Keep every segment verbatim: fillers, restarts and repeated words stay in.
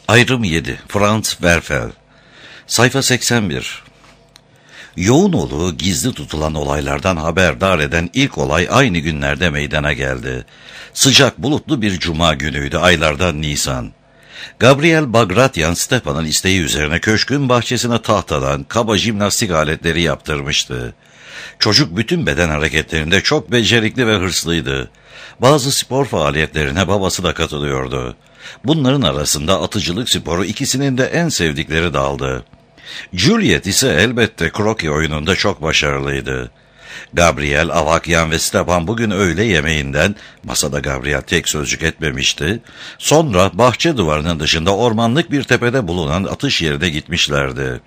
Ayrım yedi. Franz Werfel. Sayfa seksen bir. Yoğun oluğu gizli tutulan olaylardan haberdar eden ilk olay aynı günlerde meydana geldi. Sıcak bulutlu bir cuma günüydü, aylardan Nisan. Gabriel Bagratyan, Stepan'ın isteği üzerine köşkün bahçesine tahtadan kaba jimnastik aletleri yaptırmıştı. Çocuk bütün beden hareketlerinde çok becerikli ve hırslıydı. Bazı spor faaliyetlerine babası da katılıyordu. Bunların arasında atıcılık sporu ikisinin de en sevdikleri daldı. Juliet ise elbette kroki oyununda çok başarılıydı. Gabriel, Avakyan ve Stepan bugün öğle yemeğinden, masada Gabriel tek sözcük etmemişti, sonra bahçe duvarının dışında ormanlık bir tepede bulunan atış yerine gitmişlerdi.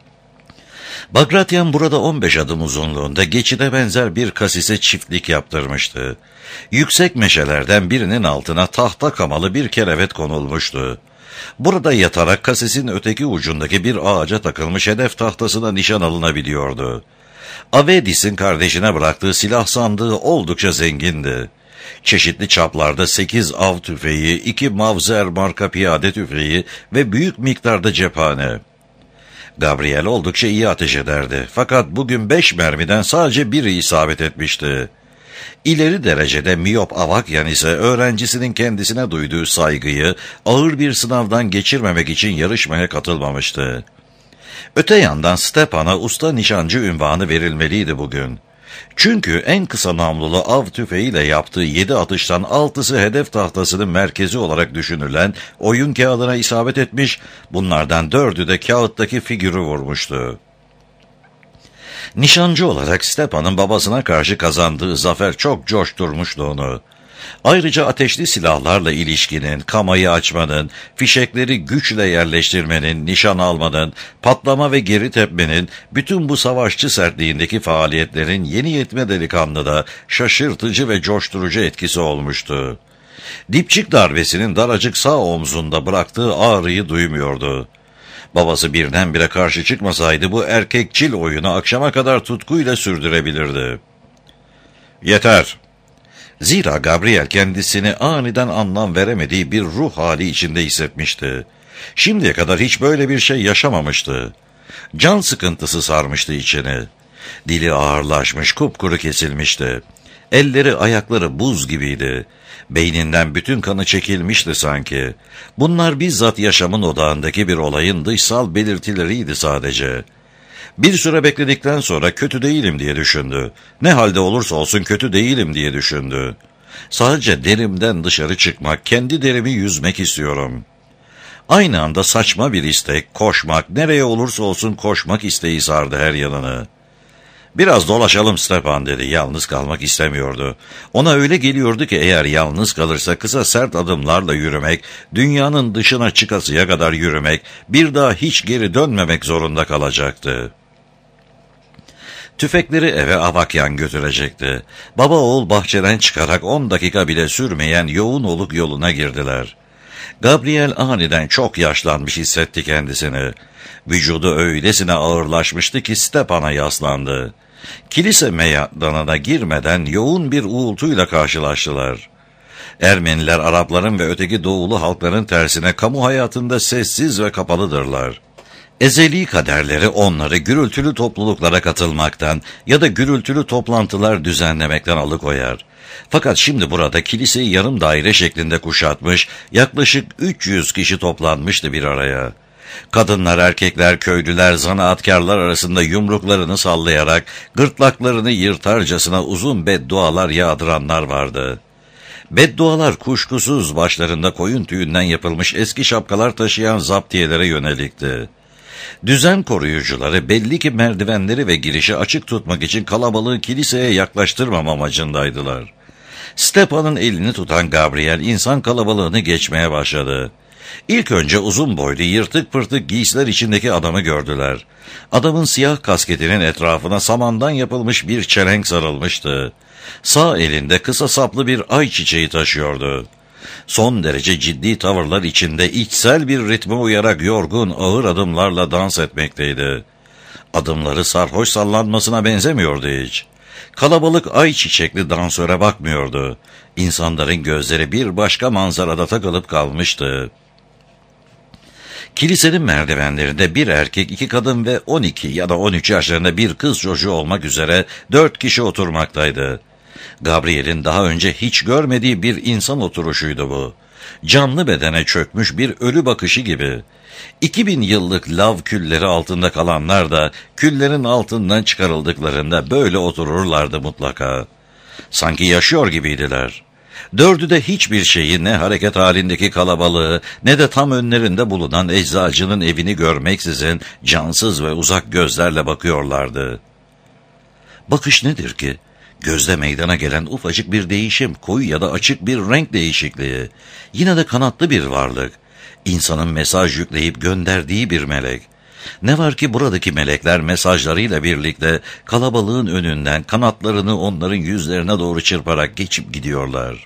Bagratyan burada on beş adım uzunluğunda geçide benzer bir kasise çiftlik yaptırmıştı. Yüksek meşelerden birinin altına tahta kamalı bir kerevet konulmuştu. Burada yatarak kasisin öteki ucundaki bir ağaca takılmış hedef tahtasına nişan alınabiliyordu. Avedis'in kardeşine bıraktığı silah sandığı oldukça zengindi. Çeşitli çaplarda sekiz av tüfeği, iki Mauser marka piyade tüfeği ve büyük miktarda cephane. Gabriel oldukça iyi ateş ederdi. Fakat bugün beş mermiden sadece biri isabet etmişti. İleri derecede miyop Avakyan ise öğrencisinin kendisine duyduğu saygıyı ağır bir sınavdan geçirmemek için yarışmaya katılmamıştı. Öte yandan Stepan'a usta nişancı unvanı verilmeliydi bugün. Çünkü en kısa namlulu av tüfeğiyle yaptığı yedi atıştan altısı hedef tahtasının merkezi olarak düşünülen oyun kağıdına isabet etmiş, bunlardan dördü de kağıttaki figürü vurmuştu. Nişancı olarak Stepan'ın babasına karşı kazandığı zafer çok coşturmuştu onu. Ayrıca ateşli silahlarla ilişkinin, kamayı açmanın, fişekleri güçle yerleştirmenin, nişan almanın, patlama ve geri tepmenin, bütün bu savaşçı sertliğindeki faaliyetlerin yeni yetme delikanlıda şaşırtıcı ve coşturucu etkisi olmuştu. Dipçik darbesinin daracık sağ omzunda bıraktığı ağrıyı duymuyordu. Babası birdenbire karşı çıkmasaydı bu erkekçil oyunu akşama kadar tutkuyla sürdürebilirdi. "Yeter!" Zira Gabriel kendisini aniden anlam veremediği bir ruh hali içinde hissetmişti. Şimdiye kadar hiç böyle bir şey yaşamamıştı. Can sıkıntısı sarmıştı içini. Dili ağırlaşmış, kupkuru kesilmişti. Elleri, ayakları buz gibiydi. Beyninden bütün kanı çekilmişti sanki. Bunlar bizzat yaşamın odağındaki bir olayın dışsal belirtileriydi sadece. Bir süre bekledikten sonra kötü değilim diye düşündü. Ne halde olursa olsun kötü değilim diye düşündü. Sadece derimden dışarı çıkmak, kendi derimi yüzmek istiyorum. Aynı anda saçma bir istek, koşmak, nereye olursa olsun koşmak isteği sardı her yanını. "Biraz dolaşalım Stepan," dedi. Yalnız kalmak istemiyordu. Ona öyle geliyordu ki eğer yalnız kalırsa kısa sert adımlarla yürümek, dünyanın dışına çıkasıya kadar yürümek, bir daha hiç geri dönmemek zorunda kalacaktı. Tüfekleri eve Avakyan götürecekti. Baba oğul bahçeden çıkarak on dakika bile sürmeyen yoğun oluk yoluna girdiler. Gabriel aniden çok yaşlanmış hissetti kendisini. Vücudu öylesine ağırlaşmıştı ki Stepan'a yaslandı. Kilise meydanına girmeden yoğun bir uğultuyla karşılaştılar. Ermeniler Arapların ve öteki doğulu halkların tersine kamu hayatında sessiz ve kapalıdırlar. Ezeli kaderleri onları gürültülü topluluklara katılmaktan ya da gürültülü toplantılar düzenlemekten alıkoyar. Fakat şimdi burada kiliseyi yarım daire şeklinde kuşatmış, yaklaşık üç yüz kişi toplanmıştı bir araya. Kadınlar, erkekler, köylüler, zanaatkarlar arasında yumruklarını sallayarak, gırtlaklarını yırtarcasına uzun beddualar yağdıranlar vardı. Beddualar kuşkusuz başlarında koyun tüyünden yapılmış eski şapkalar taşıyan zaptiyelere yönelikti. Düzen koruyucuları belli ki merdivenleri ve girişi açık tutmak için kalabalığı kiliseye yaklaştırmam amacındaydılar. Stepan'ın elini tutan Gabriel insan kalabalığını geçmeye başladı. İlk önce uzun boylu, yırtık pırtık giysiler içindeki adamı gördüler. Adamın siyah kasketinin etrafına samandan yapılmış bir çelenk sarılmıştı. Sağ elinde kısa saplı bir ay çiçeği taşıyordu. Son derece ciddi tavırlar içinde içsel bir ritme uyarak yorgun, ağır adımlarla dans etmekteydi. Adımları sarhoş sallanmasına benzemiyordu hiç. Kalabalık ay çiçekli dansöre bakmıyordu. İnsanların gözleri bir başka manzarada takılıp kalmıştı. Kilisenin merdivenlerinde bir erkek, iki kadın ve on iki ya da on üç yaşlarında bir kız çocuğu olmak üzere dört kişi oturmaktaydı. Gabriel'in daha önce hiç görmediği bir insan oturuşuydu bu. Canlı bedene çökmüş bir ölü bakışı gibi. İki bin yıllık lav külleri altında kalanlar da küllerin altından çıkarıldıklarında böyle otururlardı mutlaka. Sanki yaşıyor gibiydiler. Dördü de hiçbir şeyi, ne hareket halindeki kalabalığı ne de tam önlerinde bulunan eczacının evini görmeksizin cansız ve uzak gözlerle bakıyorlardı. Bakış nedir ki? Gözde meydana gelen ufacık bir değişim, koyu ya da açık bir renk değişikliği. Yine de kanatlı bir varlık. İnsanın mesaj yükleyip gönderdiği bir melek. Ne var ki buradaki melekler mesajlarıyla birlikte kalabalığın önünden kanatlarını onların yüzlerine doğru çırparak geçip gidiyorlar.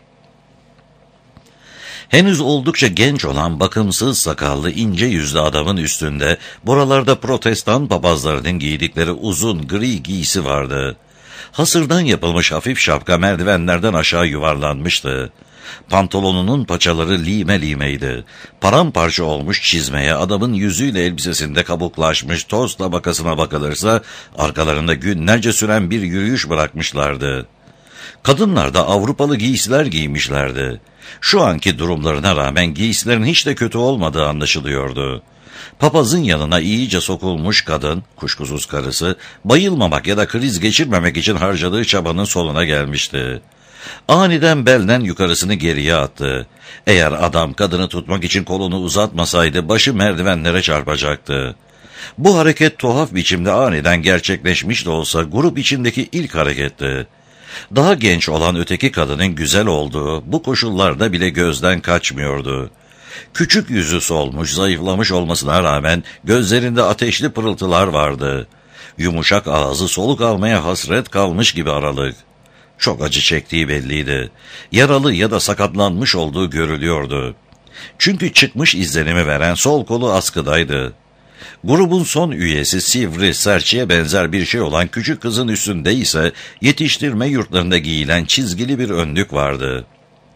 Henüz oldukça genç olan bakımsız sakallı ince yüzlü adamın üstünde buralarda protestan papazlarının giydikleri uzun gri giysi vardı. Hasırdan yapılmış hafif şapka merdivenlerden aşağı yuvarlanmıştı. Pantolonunun paçaları lime limeydi. Paramparça olmuş çizmeye adamın yüzüyle elbisesinde kabuklaşmış toz tabakasına bakılırsa arkalarında günlerce süren bir yürüyüş bırakmışlardı. Kadınlar da Avrupalı giysiler giymişlerdi. Şu anki durumlarına rağmen giysilerin hiç de kötü olmadığı anlaşılıyordu. Papazın yanına iyice sokulmuş kadın, kuşkusuz karısı, bayılmamak ya da kriz geçirmemek için harcadığı çabanın sonuna gelmişti. Aniden belden yukarısını geriye attı. Eğer adam kadını tutmak için kolunu uzatmasaydı başı merdivenlere çarpacaktı. Bu hareket tuhaf biçimde aniden gerçekleşmiş de olsa grup içindeki ilk hareketti. Daha genç olan öteki kadının güzel olduğu bu koşullarda bile gözden kaçmıyordu. Küçük yüzü solmuş, zayıflamış olmasına rağmen gözlerinde ateşli pırıltılar vardı. Yumuşak ağzı soluk almaya hasret kalmış gibi aralık. Çok acı çektiği belliydi. Yaralı ya da sakatlanmış olduğu görülüyordu. Çünkü çıkmış izlenimi veren sol kolu askıdaydı. Grubun son üyesi sivri, serçeye benzer bir şey olan küçük kızın üstünde ise yetiştirme yurtlarında giyilen çizgili bir önlük vardı.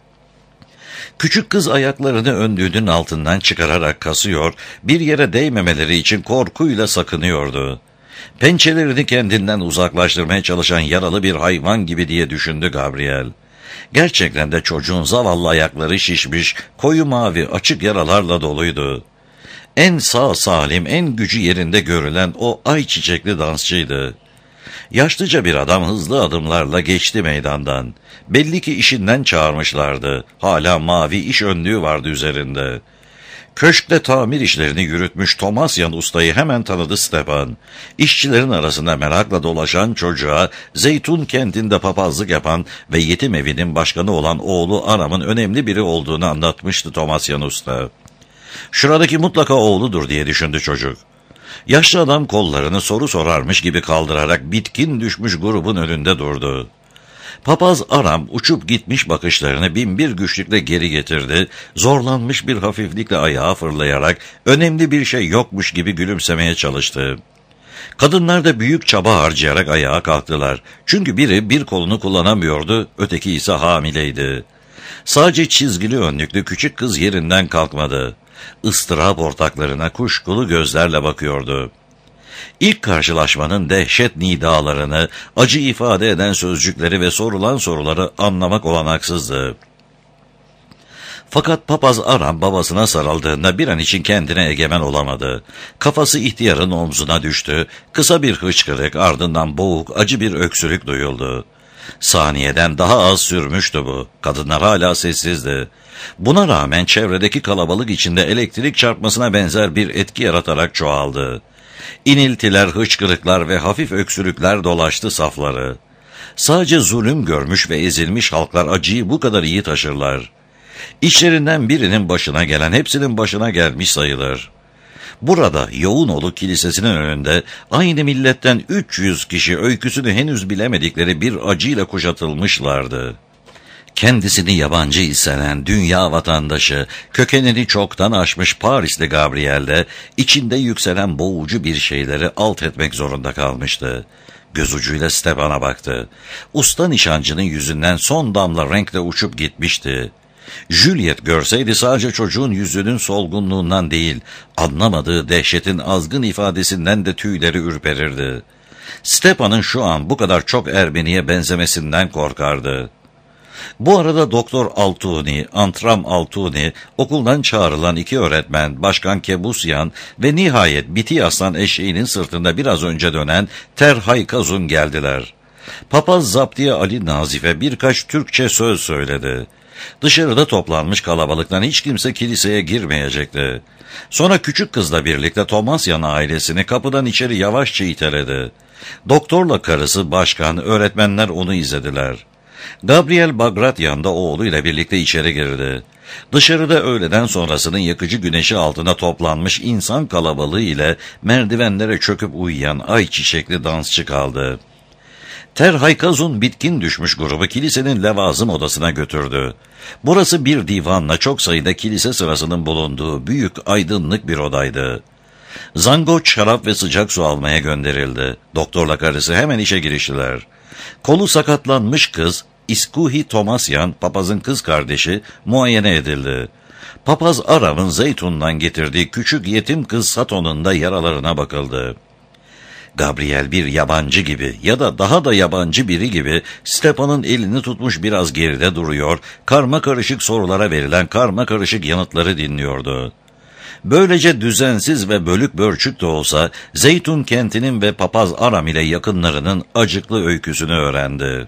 Küçük kız ayaklarını önlüğünün altından çıkararak kasıyor, bir yere değmemeleri için korkuyla sakınıyordu. Pençelerini kendinden uzaklaştırmaya çalışan yaralı bir hayvan gibi diye düşündü Gabriel. Gerçekten de çocuğun zavallı ayakları şişmiş, koyu mavi açık yaralarla doluydu. En sağ salim, en gücü yerinde görülen o ay çiçekli dansçıydı. Yaşlıca bir adam hızlı adımlarla geçti meydandan. Belli ki işinden çağırmışlardı. Hala mavi iş önlüğü vardı üzerinde. Köşkte tamir işlerini yürütmüş Tomasyan ustayı hemen tanıdı Stepan. İşçilerin arasında merakla dolaşan çocuğa Zeytun kentinde papazlık yapan ve yetim evinin başkanı olan oğlu Aram'ın önemli biri olduğunu anlatmıştı Tomasyan usta. Şuradaki mutlaka oğludur diye düşündü çocuk. Yaşlı adam kollarını soru sorarmış gibi kaldırarak bitkin düşmüş grubun önünde durdu. Papaz Aram uçup gitmiş bakışlarını binbir güçlükle geri getirdi, zorlanmış bir hafiflikle ayağa fırlayarak önemli bir şey yokmuş gibi gülümsemeye çalıştı. Kadınlar da büyük çaba harcayarak ayağa kalktılar. Çünkü biri bir kolunu kullanamıyordu, öteki ise hamileydi. Sadece çizgili önlüklü küçük kız yerinden kalkmadı. Istırap ortaklarına kuşkulu gözlerle bakıyordu. İlk karşılaşmanın dehşet nidalarını, acı ifade eden sözcükleri ve sorulan soruları anlamak olanaksızdı. Fakat papaz Aram babasına sarıldığında bir an için kendine egemen olamadı. Kafası ihtiyarın omzuna düştü, kısa bir hıçkırık ardından boğuk, acı bir öksürük duyuldu. Saniyeden daha az sürmüştü bu. Kadınlar hala sessizdi. Buna rağmen çevredeki kalabalık içinde elektrik çarpmasına benzer bir etki yaratarak çoğaldı. İniltiler, hıçkırıklar ve hafif öksürükler dolaştı safları. Sadece zulüm görmüş ve ezilmiş halklar acıyı bu kadar iyi taşırlar. İçlerinden birinin başına gelen hepsinin başına gelmiş sayılır. Burada Yoğunoğlu Kilisesi'nin önünde aynı milletten üç yüz kişi öyküsünü henüz bilemedikleri bir acıyla kuşatılmışlardı. Kendisini yabancı hisseden dünya vatandaşı, kökenini çoktan aşmış Parisli Gabriel de içinde yükselen boğucu bir şeyleri alt etmek zorunda kalmıştı. Göz ucuyla Stepan'a baktı. Usta nişancının yüzünden son damla renkle uçup gitmişti. Juliet görseydi sadece çocuğun yüzünün solgunluğundan değil, anlamadığı dehşetin azgın ifadesinden de tüyleri ürperirdi. Stepan'ın şu an bu kadar çok Ermeni'ye benzemesinden korkardı. Bu arada Doktor Altuni, Antram Altuni, okuldan çağrılan iki öğretmen, Başkan Kebusyan ve nihayet biti aslan eşeğinin sırtında biraz önce dönen Terhay Kazun geldiler. Papaz Zaptiye Ali Nazife birkaç Türkçe söz söyledi. Dışarıda toplanmış kalabalıktan hiç kimse kiliseye girmeyecekti. Sonra küçük kızla birlikte Tomasyan ailesini kapıdan içeri yavaşça iteledi. Doktorla karısı, başkan, öğretmenler onu izlediler. Gabriel Bagratyan da oğluyla birlikte içeri girdi. Dışarıda öğleden sonrasının yakıcı güneşi altında toplanmış insan kalabalığı ile merdivenlere çöküp uyuyan ayçiçekli dansçı kaldı. Terhay Kazun bitkin düşmüş grubu kilisenin levazım odasına götürdü. Burası bir divanla çok sayıda kilise sırasının bulunduğu büyük aydınlık bir odaydı. Zangoç, şarap ve sıcak su almaya gönderildi. Doktorla karısı hemen işe giriştiler. Kolu sakatlanmış kız, İskuhi Tomasyan, papazın kız kardeşi, muayene edildi. Papaz Aram'ın Zeytun'dan getirdiği küçük yetim kız Saton'un da yaralarına bakıldı. Gabriel bir yabancı gibi ya da daha da yabancı biri gibi Stepan'ın elini tutmuş biraz geride duruyor, karma karışık sorulara verilen karma karışık yanıtları dinliyordu. Böylece düzensiz ve bölük bölçük de olsa Zeytun kentinin ve papaz Aram ile yakınlarının acıklı öyküsünü öğrendi.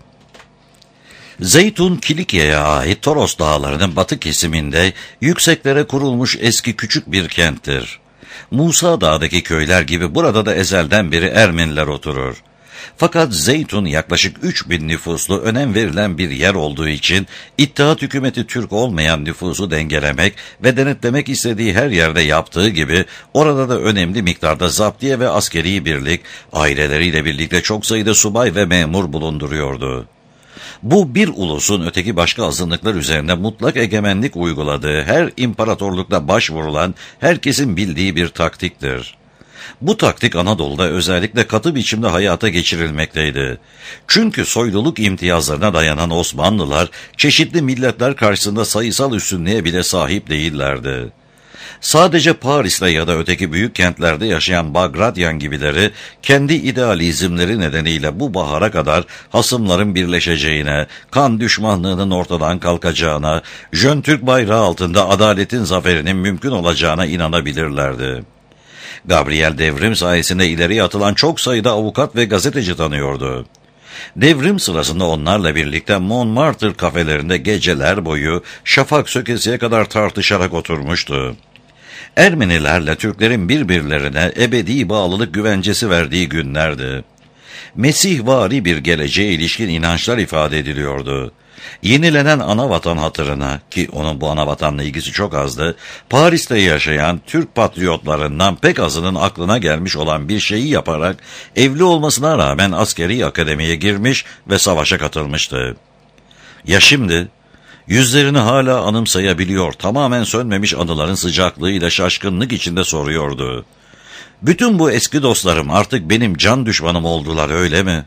Zeytun, Kilikya'ya ait Toros dağlarının batı kesiminde yükseklere kurulmuş eski küçük bir kenttir. Musa Dağ'daki köyler gibi burada da ezelden beri Ermeniler oturur. Fakat Zeytun yaklaşık üç bin nüfuslu önem verilen bir yer olduğu için İttihat hükümeti Türk olmayan nüfusu dengelemek ve denetlemek istediği her yerde yaptığı gibi orada da önemli miktarda zaptiye ve askeri birlik, aileleriyle birlikte çok sayıda subay ve memur bulunduruyordu. Bu bir ulusun öteki başka azınlıklar üzerine mutlak egemenlik uyguladığı her imparatorlukta başvurulan herkesin bildiği bir taktiktir. Bu taktik Anadolu'da özellikle katı biçimde hayata geçirilmekteydi. Çünkü soyluluk imtiyazlarına dayanan Osmanlılar çeşitli milletler karşısında sayısal üstünlüğe bile sahip değillerdi. Sadece Paris'te ya da öteki büyük kentlerde yaşayan Bagratyan gibileri kendi idealizmleri nedeniyle bu bahara kadar hasımların birleşeceğine, kan düşmanlığının ortadan kalkacağına, Jön Türk bayrağı altında adaletin zaferinin mümkün olacağına inanabilirlerdi. Gabriel devrim sayesinde ileriye atılan çok sayıda avukat ve gazeteci tanıyordu. Devrim sırasında onlarla birlikte Montmartre kafelerinde geceler boyu şafak sökesiye kadar tartışarak oturmuştu. Ermenilerle Türklerin birbirlerine ebedi bağlılık güvencesi verdiği günlerdi. Mesihvari bir geleceğe ilişkin inançlar ifade ediliyordu. Yenilenen anavatan hatırına, ki onun bu anavatanla ilgisi çok azdı, Paris'te yaşayan Türk patriotlarından pek azının aklına gelmiş olan bir şeyi yaparak evli olmasına rağmen askeri akademiye girmiş ve savaşa katılmıştı. Ya şimdi? Yüzlerini hala anımsayabiliyor, tamamen sönmemiş anıların sıcaklığıyla şaşkınlık içinde soruyordu. Bütün bu eski dostlarım artık benim can düşmanım oldular, öyle mi?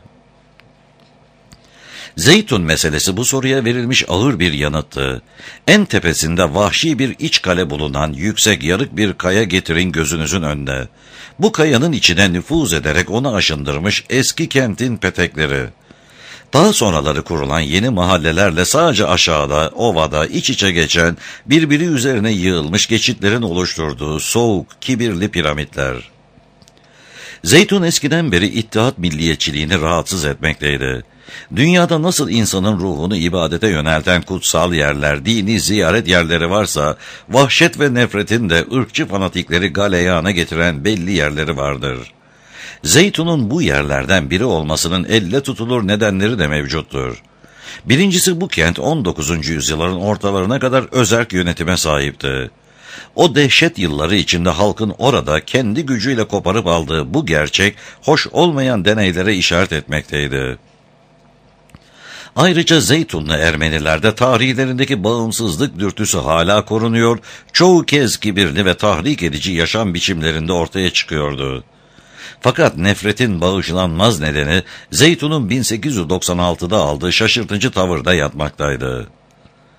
Zeytun meselesi bu soruya verilmiş ağır bir yanıttı. En tepesinde vahşi bir iç kale bulunan yüksek yarık bir kaya getirin gözünüzün önüne. Bu kayanın içine nüfuz ederek onu aşındırmış eski kentin petekleri. Daha sonraları kurulan yeni mahallelerle sadece aşağıda, ovada iç içe geçen, birbiri üzerine yığılmış geçitlerin oluşturduğu soğuk, kibirli piramitler. Zeytun eskiden beri İttihat milliyetçiliğini rahatsız etmekteydi. Dünyada nasıl insanın ruhunu ibadete yönelten kutsal yerler, dini ziyaret yerleri varsa, vahşet ve nefretin de ırkçı fanatikleri galeyana getiren belli yerleri vardır. Zeytun'un bu yerlerden biri olmasının elle tutulur nedenleri de mevcuttur. Birincisi, bu kent on dokuzuncu yüzyılların ortalarına kadar özerk yönetime sahipti. O dehşet yılları içinde halkın orada kendi gücüyle koparıp aldığı bu gerçek, hoş olmayan deneylere işaret etmekteydi. Ayrıca Zeytunlu Ermenilerde tarihlerindeki bağımsızlık dürtüsü hala korunuyor, çoğu kez kibirli ve tahrik edici yaşam biçimlerinde ortaya çıkıyordu. Fakat nefretin bağışlanmaz nedeni Zeytun'un bin sekiz yüz doksan altıda aldığı şaşırtıcı tavırda yatmaktaydı.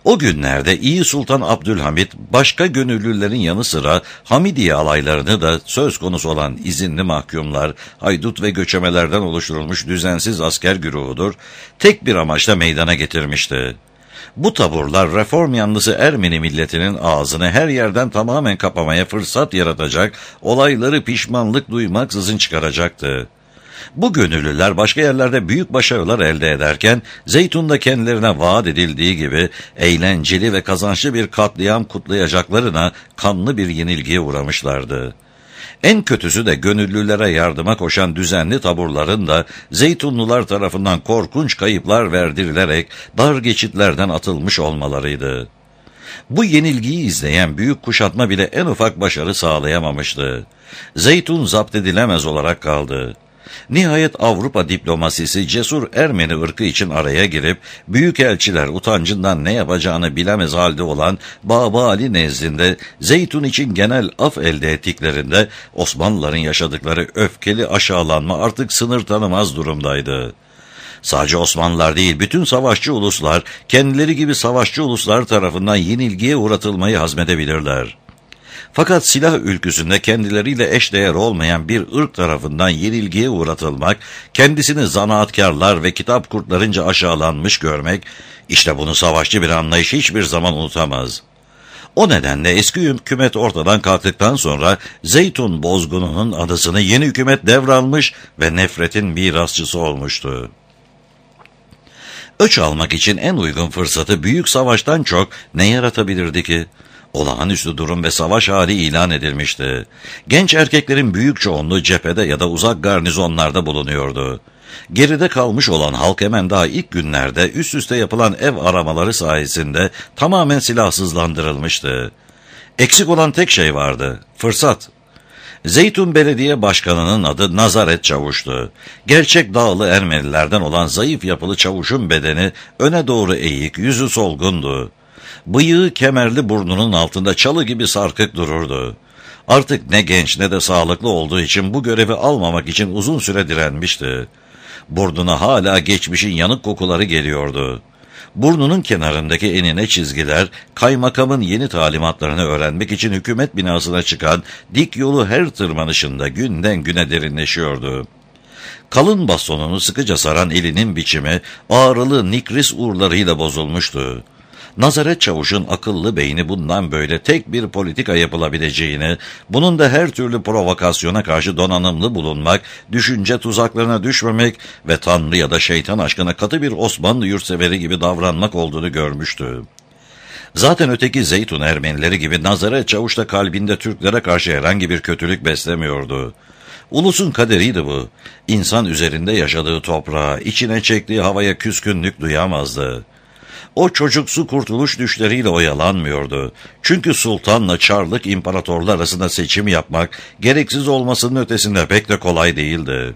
O günlerde iyi Sultan Abdülhamit başka gönüllülerin yanı sıra Hamidiye alaylarını da söz konusu olan izinli mahkumlar, haydut ve göçemelerden oluşturulmuş düzensiz asker güruhudur, tek bir amaçla meydana getirmişti. Bu taburlar reform yanlısı Ermeni milletinin ağzını her yerden tamamen kapamaya fırsat yaratacak, olayları pişmanlık duymaksızın çıkaracaktı. Bu gönüllüler başka yerlerde büyük başarılar elde ederken, Zeytun'da kendilerine vaat edildiği gibi eğlenceli ve kazançlı bir katliam kutlayacaklarına kanlı bir yenilgiye uğramışlardı. En kötüsü de gönüllülere yardıma koşan düzenli taburların da Zeytunlular tarafından korkunç kayıplar verdirilerek dar geçitlerden atılmış olmalarıydı. Bu yenilgiyi izleyen büyük kuşatma bile en ufak başarı sağlayamamıştı. Zeytun zapt edilemez olarak kaldı. Nihayet Avrupa diplomasisi cesur Ermeni ırkı için araya girip büyükelçiler utancından ne yapacağını bilemez halde olan Baba Ali nezdinde Zeytun için genel af elde ettiklerinde Osmanlıların yaşadıkları öfkeli aşağılanma artık sınır tanımaz durumdaydı. Sadece Osmanlılar değil, bütün savaşçı uluslar kendileri gibi savaşçı uluslar tarafından yenilgiye uğratılmayı hazmedebilirler. Fakat silah ülküsünde kendileriyle eşdeğer olmayan bir ırk tarafından yenilgiye uğratılmak, kendisini zanaatkarlar ve kitap kurtlarınca aşağılanmış görmek, işte bunu savaşçı bir anlayış hiçbir zaman unutamaz. O nedenle eski hükümet ortadan kalktıktan sonra Zeytun bozgununun adısını yeni hükümet devralmış ve nefretin mirasçısı olmuştu. Öç almak için en uygun fırsatı büyük savaştan çok ne yaratabilirdi ki? Olağanüstü durum ve savaş hali ilan edilmişti. Genç erkeklerin büyük çoğunluğu cephede ya da uzak garnizonlarda bulunuyordu. Geride kalmış olan halk hemen daha ilk günlerde üst üste yapılan ev aramaları sayesinde tamamen silahsızlandırılmıştı. Eksik olan tek şey vardı: fırsat. Zeytun Belediye Başkanı'nın adı Nazaret Çavuş'tu. Gerçek dağlı Ermenilerden olan zayıf yapılı çavuşun bedeni öne doğru eğik, yüzü solgundu. Bıyığı kemerli burnunun altında çalı gibi sarkık dururdu. Artık ne genç ne de sağlıklı olduğu için bu görevi almamak için uzun süre direnmişti. Burnuna hala geçmişin yanık kokuları geliyordu. Burnunun kenarındaki enine çizgiler, kaymakamın yeni talimatlarını öğrenmek için hükümet binasına çıkan dik yolu her tırmanışında günden güne derinleşiyordu. Kalın bastonunu sıkıca saran elinin biçimi ağrılı nikris uğurlarıyla bozulmuştu. Nazaret Çavuş'un akıllı beyni bundan böyle tek bir politika yapılabileceğini, bunun da her türlü provokasyona karşı donanımlı bulunmak, düşünce tuzaklarına düşmemek ve Tanrı ya da şeytan aşkına katı bir Osmanlı yurtseveri gibi davranmak olduğunu görmüştü. Zaten öteki Zeytun Ermenileri gibi Nazaret Çavuş da kalbinde Türklere karşı herhangi bir kötülük beslemiyordu. Ulusun kaderiydi bu. İnsan üzerinde yaşadığı toprağa, içine çektiği havaya küskünlük duyamazdı. O çocuksu kurtuluş düşleriyle oyalanmıyordu. Çünkü sultanla Çarlık imparatorlar arasında seçim yapmak, gereksiz olmasının ötesinde pek de kolay değildi.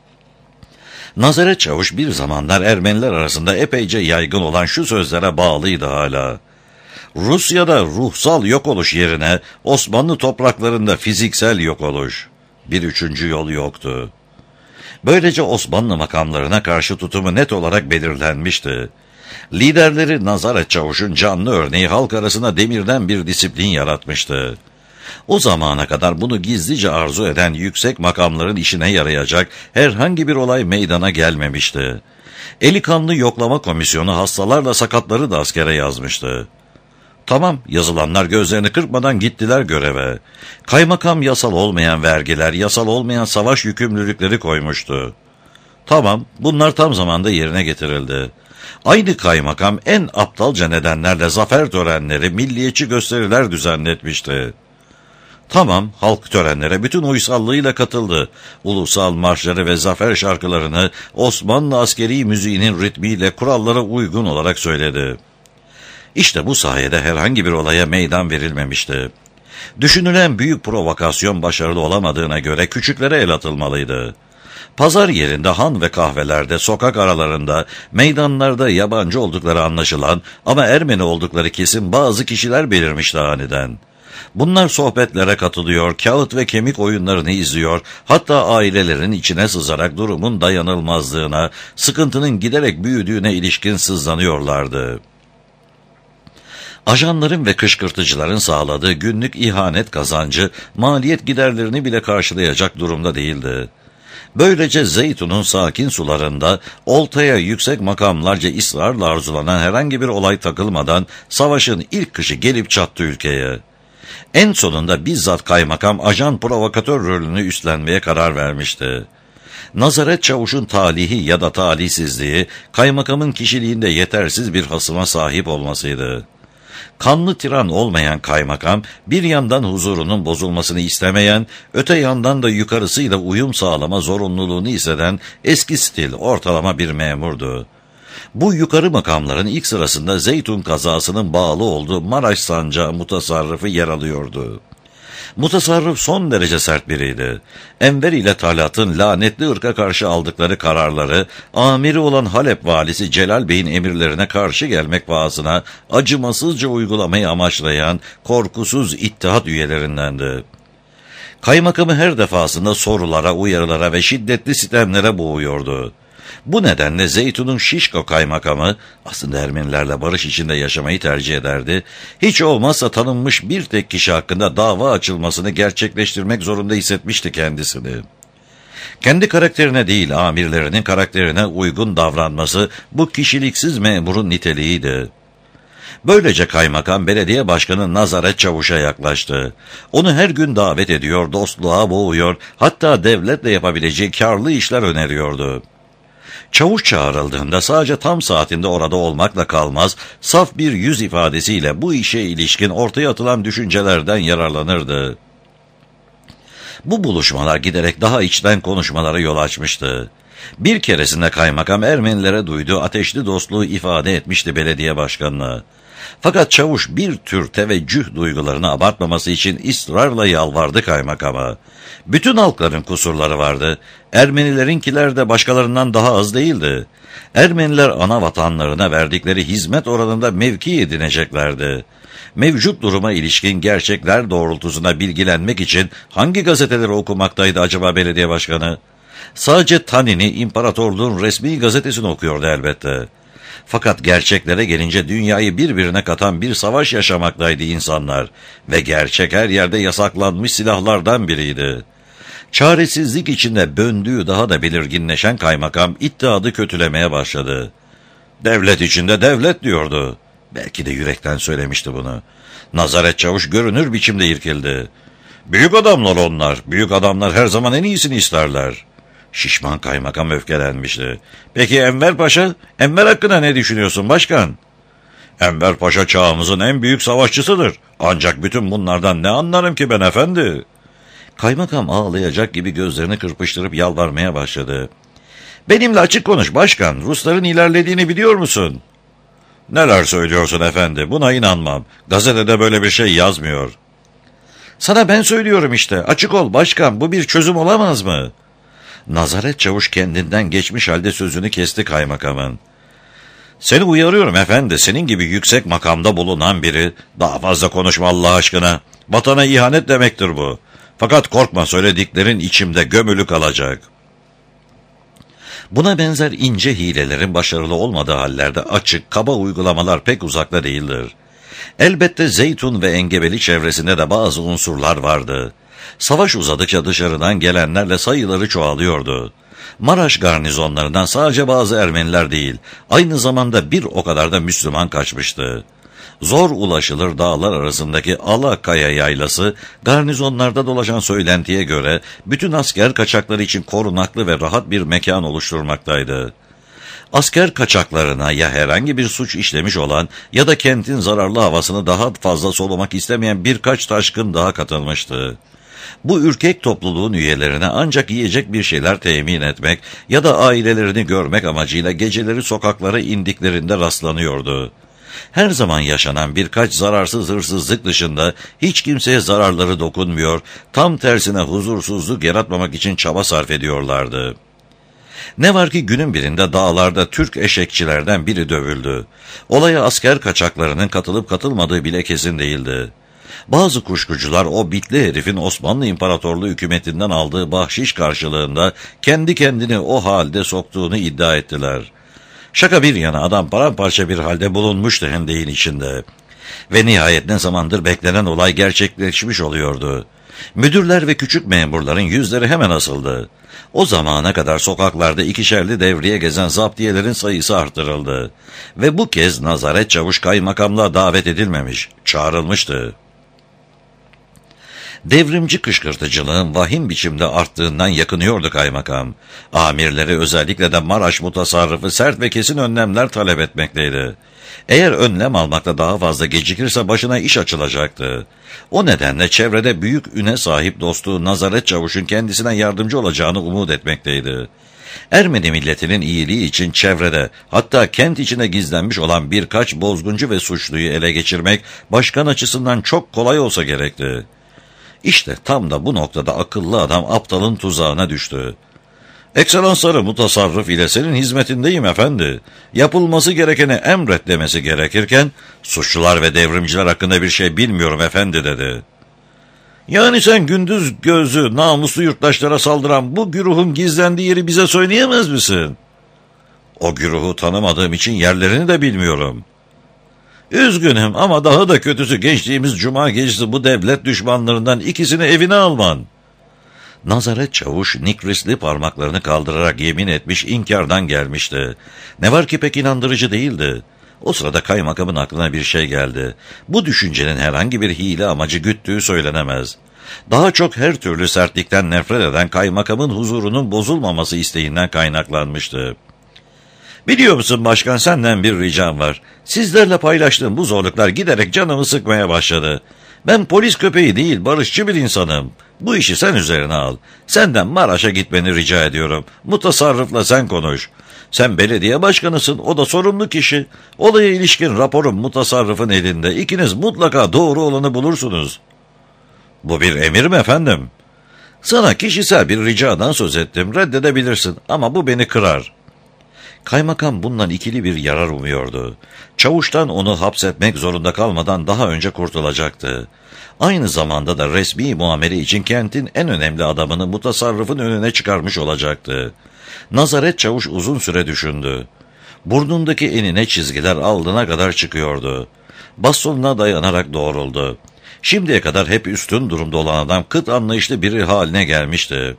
Nazaret Çavuş bir zamanlar Ermeniler arasında epeyce yaygın olan şu sözlere bağlıydı hala: Rusya'da ruhsal yok oluş yerine Osmanlı topraklarında fiziksel yok oluş. Bir üçüncü yol yoktu. Böylece Osmanlı makamlarına karşı tutumu net olarak belirlenmişti. Liderleri Nazaret Çavuş'un canlı örneği halk arasında demirden bir disiplin yaratmıştı. O zamana kadar bunu gizlice arzu eden yüksek makamların işine yarayacak herhangi bir olay meydana gelmemişti. Eli kanlı yoklama komisyonu hastalarla sakatları da askere yazmıştı. Tamam, yazılanlar gözlerini kırpmadan gittiler göreve. Kaymakam yasal olmayan vergiler, yasal olmayan savaş yükümlülükleri koymuştu. Tamam, bunlar tam zamanda yerine getirildi. Aynı kaymakam en aptalca nedenlerle zafer törenleri, milliyetçi gösteriler düzenletmişti. Tamam, halk törenlere bütün uysallığıyla katıldı. Ulusal marşları ve zafer şarkılarını Osmanlı askeri müziğinin ritmiyle kurallara uygun olarak söyledi. İşte bu sayede herhangi bir olaya meydan verilmemişti. Düşünülen büyük provokasyon başarılı olamadığına göre küçüklere el atılmalıydı. Pazar yerinde, han ve kahvelerde, sokak aralarında, meydanlarda yabancı oldukları anlaşılan ama Ermeni oldukları kesin bazı kişiler belirmişti aniden. Bunlar sohbetlere katılıyor, kağıt ve kemik oyunlarını izliyor, hatta ailelerin içine sızarak durumun dayanılmazlığına, sıkıntının giderek büyüdüğüne ilişkin sızlanıyorlardı. Ajanların ve kışkırtıcıların sağladığı günlük ihanet kazancı maliyet giderlerini bile karşılayacak durumda değildi. Böylece Zeytun'un sakin sularında oltaya yüksek makamlarca ısrarla arzulanan herhangi bir olay takılmadan savaşın ilk kışı gelip çattı ülkeye. En sonunda bizzat kaymakam ajan provokatör rolünü üstlenmeye karar vermişti. Nazaret Çavuş'un talihi ya da talihsizliği kaymakamın kişiliğinde yetersiz bir hasıma sahip olmasıydı. Kanlı tiran olmayan kaymakam, bir yandan huzurunun bozulmasını istemeyen, öte yandan da yukarısıyla uyum sağlama zorunluluğunu hisseden eski stil ortalama bir memurdu. Bu yukarı makamların ilk sırasında Zeytun kazasının bağlı olduğu Maraş Sancağı mutasarrıfı yer alıyordu. Mutasarrıf son derece sert biriydi. Enver ile Talat'ın lanetli ırka karşı aldıkları kararları, amiri olan Halep valisi Celal Bey'in emirlerine karşı gelmek pahasına acımasızca uygulamayı amaçlayan korkusuz ittihat üyelerindendi. Kaymakamı her defasında sorulara, uyarılara ve şiddetli sitemlere boğuyordu. Bu nedenle Zeytun'un Şişko kaymakamı, aslında Ermenilerle barış içinde yaşamayı tercih ederdi, hiç olmazsa tanınmış bir tek kişi hakkında dava açılmasını gerçekleştirmek zorunda hissetmişti kendisini. Kendi karakterine değil, amirlerinin karakterine uygun davranması bu kişiliksiz memurun niteliğiydi. Böylece kaymakam belediye başkanı Nazaret Çavuş'a yaklaştı. Onu her gün davet ediyor, dostluğa boğuyor, hatta devletle yapabileceği karlı işler öneriyordu. Çavuş çağrıldığında sadece tam saatinde orada olmakla kalmaz, saf bir yüz ifadesiyle bu işe ilişkin ortaya atılan düşüncelerden yararlanırdı. Bu buluşmalar giderek daha içten konuşmalara yol açmıştı. Bir keresinde kaymakam Ermenilere duyduğu ateşli dostluğu ifade etmişti belediye başkanına. Fakat çavuş bir tür teveccüh duygularını abartmaması için ısrarla yalvardı kaymakama. Bütün halkların kusurları vardı. Ermenilerinkiler de başkalarından daha az değildi. Ermeniler ana vatanlarına verdikleri hizmet oranında mevki edineceklerdi. Mevcut duruma ilişkin gerçekler doğrultusunda bilgilenmek için hangi gazeteleri okumaktaydı acaba belediye başkanı? Sadece Tanin'i, imparatorluğun resmi gazetesini okuyordu elbette. Fakat gerçeklere gelince dünyayı birbirine katan bir savaş yaşamaktaydı insanlar ve gerçek her yerde yasaklanmış silahlardan biriydi. Çaresizlik içinde böndüğü daha da belirginleşen kaymakam iddiadı kötülemeye başladı. Devlet içinde devlet diyordu. Belki de yürekten söylemişti bunu. Nazaret Çavuş görünür biçimde irkildi. Büyük adamlar onlar, büyük adamlar her zaman en iyisini isterler. Şişman kaymakam öfkelenmişti. Peki Enver Paşa? Enver hakkında ne düşünüyorsun başkan? Enver Paşa çağımızın en büyük savaşçısıdır. Ancak bütün bunlardan ne anlarım ki ben efendi? Kaymakam ağlayacak gibi gözlerini kırpıştırıp yalvarmaya başladı. Benimle açık konuş başkan. Rusların ilerlediğini biliyor musun? Neler söylüyorsun efendi? Buna inanmam. Gazetede böyle bir şey yazmıyor. Sana ben söylüyorum işte. Açık ol başkan. Bu bir çözüm olamaz mı? Nazaret Çavuş kendinden geçmiş halde sözünü kesti kaymakamın. Seni uyarıyorum efendi, senin gibi yüksek makamda bulunan biri, daha fazla konuşma Allah aşkına. Vatana ihanet demektir bu. Fakat korkma, söylediklerin içimde gömülü kalacak. Buna benzer ince hilelerin başarılı olmadığı hallerde açık, kaba uygulamalar pek uzakta değildir. Elbette Zeytun ve engebeli çevresinde de bazı unsurlar vardı. Savaş uzadıkça dışarıdan gelenlerle sayıları çoğalıyordu. Maraş garnizonlarından sadece bazı Ermeniler değil, aynı zamanda bir o kadar da Müslüman kaçmıştı. Zor ulaşılır dağlar arasındaki Alakaya yaylası, garnizonlarda dolaşan söylentiye göre bütün asker kaçakları için korunaklı ve rahat bir mekan oluşturmaktaydı. Asker kaçaklarına ya herhangi bir suç işlemiş olan ya da kentin zararlı havasını daha fazla solumak istemeyen birkaç taşkın daha katılmıştı. Bu ürkek topluluğun üyelerine ancak yiyecek bir şeyler temin etmek ya da ailelerini görmek amacıyla geceleri sokaklara indiklerinde rastlanıyordu. Her zaman yaşanan birkaç zararsız hırsızlık dışında hiç kimseye zararları dokunmuyor, tam tersine huzursuzluk yaratmamak için çaba sarf ediyorlardı. Ne var ki günün birinde dağlarda Türk eşekçilerden biri dövüldü. Olaya asker kaçaklarının katılıp katılmadığı bile kesin değildi. Bazı kuşkucular o bitli herifin Osmanlı İmparatorluğu hükümetinden aldığı bahşiş karşılığında kendi kendini o halde soktuğunu iddia ettiler. Şaka bir yana adam paramparça bir halde bulunmuştu hendeğin içinde. Ve nihayet ne zamandır beklenen olay gerçekleşmiş oluyordu. Müdürler ve küçük memurların yüzleri hemen asıldı. O zamana kadar sokaklarda ikişerli devriye gezen zaptiyelerin sayısı artırıldı. Ve bu kez Nazaret Çavuş kaymakamlığa davet edilmemiş, çağrılmıştı. Devrimci kışkırtıcılığın vahim biçimde arttığından yakınıyordu kaymakam. Amirleri, özellikle de Maraş mutasarrıfı sert ve kesin önlemler talep etmekteydi. Eğer önlem almakta daha fazla gecikirse başına iş açılacaktı. O nedenle çevrede büyük üne sahip dostu Nazaret Çavuş'un kendisine yardımcı olacağını umut etmekteydi. Ermeni milletinin iyiliği için çevrede, hatta kent içine gizlenmiş olan birkaç bozguncu ve suçluyu ele geçirmek başkan açısından çok kolay olsa gerekti. İşte tam da bu noktada akıllı adam aptalın tuzağına düştü. "Ekselansları mutasarrıf ile senin hizmetindeyim efendi. Yapılması gerekeni emret" demesi gerekirken, "Suçlular ve devrimciler hakkında bir şey bilmiyorum efendi" dedi. "Yani sen gündüz gözü namuslu yurttaşlara saldıran bu güruhun gizlendiği yeri bize söyleyemez misin?" "O güruhu tanımadığım için yerlerini de bilmiyorum." "Üzgünüm ama daha da kötüsü geçtiğimiz cuma gecesi bu devlet düşmanlarından ikisini evine alman." Nazaret Çavuş nikrisli parmaklarını kaldırarak yemin etmiş, inkardan gelmişti. Ne var ki pek inandırıcı değildi. O sırada kaymakamın aklına bir şey geldi. Bu düşüncenin herhangi bir hile amacı güttüğü söylenemez. Daha çok her türlü sertlikten nefret eden kaymakamın huzurunun bozulmaması isteğinden kaynaklanmıştı. "Biliyor musun başkan, senden bir ricam var. Sizlerle paylaştığım bu zorluklar giderek canımı sıkmaya başladı. Ben polis köpeği değil, barışçı bir insanım. Bu işi sen üzerine al. Senden Maraş'a gitmeni rica ediyorum. Mutasarrıfla sen konuş. Sen belediye başkanısın, o da sorumlu kişi. Olaya ilişkin raporum mutasarrıfın elinde. İkiniz mutlaka doğru olanı bulursunuz." "Bu bir emir mi efendim?" "Sana kişisel bir ricadan söz ettim. Reddedebilirsin ama bu beni kırar." Kaymakam bundan ikili bir yarar umuyordu. Çavuştan onu hapsetmek zorunda kalmadan daha önce kurtulacaktı. Aynı zamanda da resmi muamele için kentin en önemli adamını mutasarrıfın önüne çıkarmış olacaktı. Nazaret Çavuş uzun süre düşündü. Burnundaki enine çizgiler alnına kadar çıkıyordu. Bastonuna dayanarak doğruldu. Şimdiye kadar hep üstün durumda olan adam kıt anlayışlı biri haline gelmişti.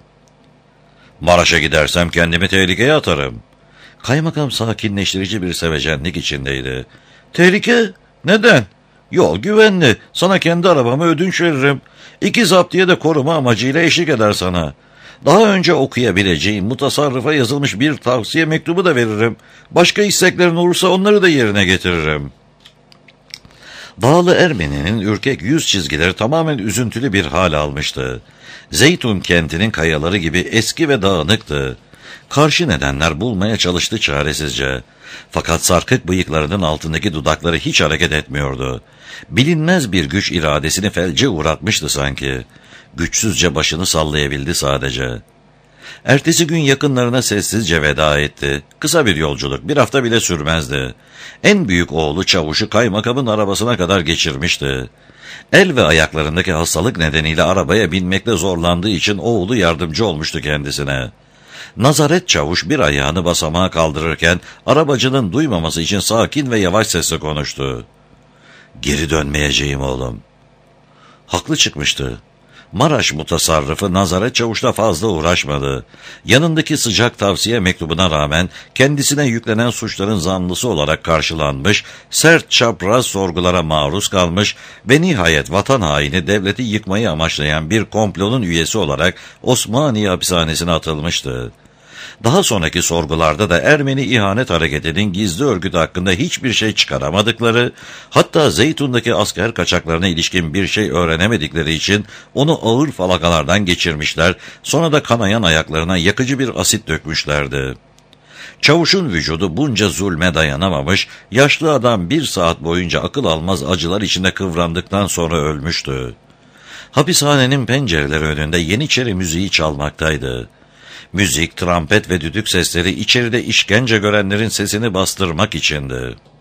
"Maraş'a gidersem kendimi tehlikeye atarım." Kaymakam sakinleştirici bir sevecenlik içindeydi. "Tehlike? Neden?" "Yol güvenli. Sana kendi arabamı ödünç veririm. İki zaptiye de koruma amacıyla eşlik eder sana. Daha önce okuyabileceğin mutasarrıfa yazılmış bir tavsiye mektubu da veririm. Başka isteklerin olursa onları da yerine getiririm." Dağlı Ermeni'nin ürkek yüz çizgileri tamamen üzüntülü bir hal almıştı. Zeytun kentinin kayaları gibi eski ve dağınıktı. Karşı nedenler bulmaya çalıştı çaresizce. Fakat sarkık bıyıklarının altındaki dudakları hiç hareket etmiyordu. Bilinmez bir güç iradesini felce uğratmıştı sanki. Güçsüzce başını sallayabildi sadece. Ertesi gün yakınlarına sessizce veda etti. Kısa bir yolculuk, bir hafta bile sürmezdi. En büyük oğlu Çavuş'u kaymakamın arabasına kadar geçirmişti. El ve ayaklarındaki hastalık nedeniyle arabaya binmekte zorlandığı için oğlu yardımcı olmuştu kendisine. Nazaret Çavuş bir ayağını basamağa kaldırırken arabacının duymaması için sakin ve yavaş sesle konuştu. "Geri dönmeyeceğim oğlum." Haklı çıkmıştı. Maraş mutasarrıfı Nazaret Çavuş'la fazla uğraşmadı. Yanındaki sıcak tavsiye mektubuna rağmen kendisine yüklenen suçların zanlısı olarak karşılanmış, sert çapraz sorgulara maruz kalmış ve nihayet vatan haini devleti yıkmayı amaçlayan bir komplonun üyesi olarak Osmaniye hapishanesine atılmıştı. Daha sonraki sorgularda da Ermeni ihanet hareketinin gizli örgütü hakkında hiçbir şey çıkaramadıkları, hatta Zeytun'daki asker kaçaklarına ilişkin bir şey öğrenemedikleri için onu ağır falakalardan geçirmişler, sonra da kanayan ayaklarına yakıcı bir asit dökmüşlerdi. Çavuş'un vücudu bunca zulme dayanamamış, yaşlı adam bir saat boyunca akıl almaz acılar içinde kıvrandıktan sonra ölmüştü. Hapishanenin pencereleri önünde Yeniçeri müziği çalmaktaydı. Müzik, trompet ve düdük sesleri içeride işkence görenlerin sesini bastırmak içindi.